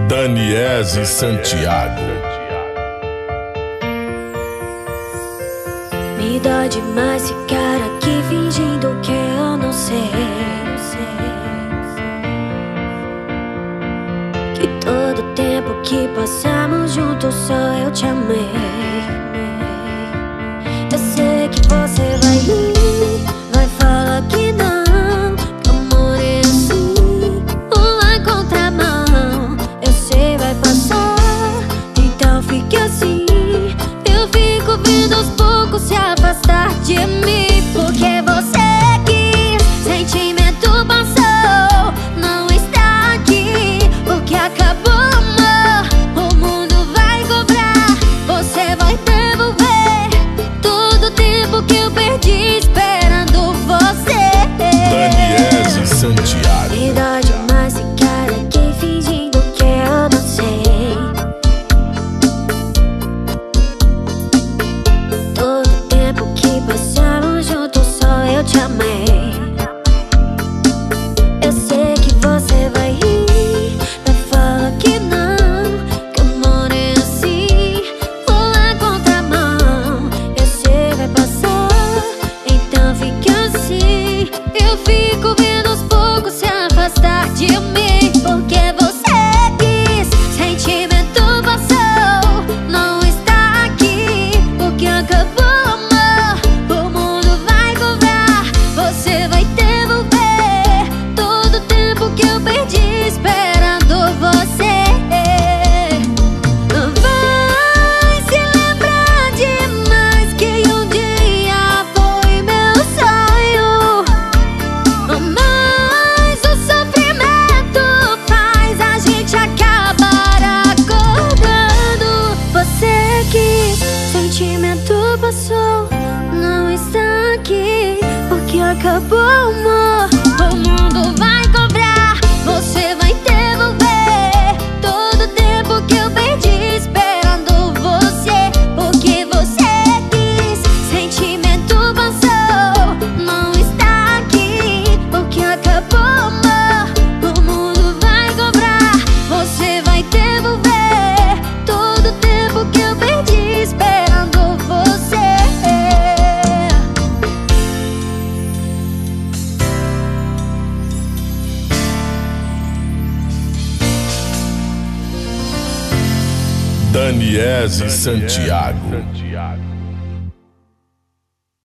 Daniese Santiago. Me dá demais esse cara aqui fingindo que eu não sei. Que todo tempo que passamos juntos só eu te amei. Eu sei que você vai rir, vai falar que não, que amor é assim, uma contramão. Eu sei, vai passar, então fique assim. Eu fico vendo aos poucos se afastar de mim, porque você quis, sentimento passou, não está aqui, porque acabou o amor. O mundo vai cobrar, você vai devolver todo o tempo que eu perdi esperando você. Daniese Santiago. Me dá demais esse cara aqui fingindo que eu não sei. Todo tempo que passamos juntos só eu te amei. Eu sei que você vai rir, vai falar que não, que amor é assim, uma contramão. Eu sei, vai passar, então fique assim. Eu fico vendo aos poucos se afastar de mim, porque você quis, sentimento passou, não está aqui, porque acabou o amor. O mundo vai cobrar, você vai devolver todo o tempo que eu perdi esperando você. Vai se lembrar demais que um dia foi meu sonho, mas o sofrimento faz a gente acabar acordando. Você quis, sentimento passou, não está aqui, porque acabou o amor. O mundo vai cobrar, você vai devolver todo o tempo que eu perdi esperando você, porque você quis, sentimento passou, não está aqui, porque acabou o amor. O mundo vai cobrar, você vai devolver todo o tempo que eu perdi esperando você. Daniese Santiago.